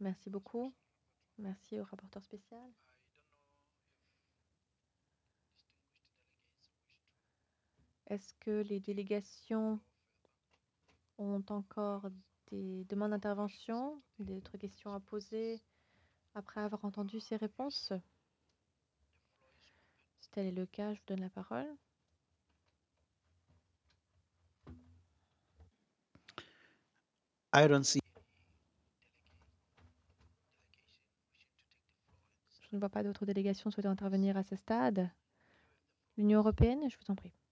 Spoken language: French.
Merci beaucoup. Merci au rapporteur spécial. Est-ce que les délégations ont encore des demandes d'intervention, d'autres questions à poser après avoir entendu ces réponses? Si tel est le cas, je vous donne la parole. I don't see. Je ne vois pas d'autres délégations souhaitant intervenir à ce stade. L'Union européenne, je vous en prie.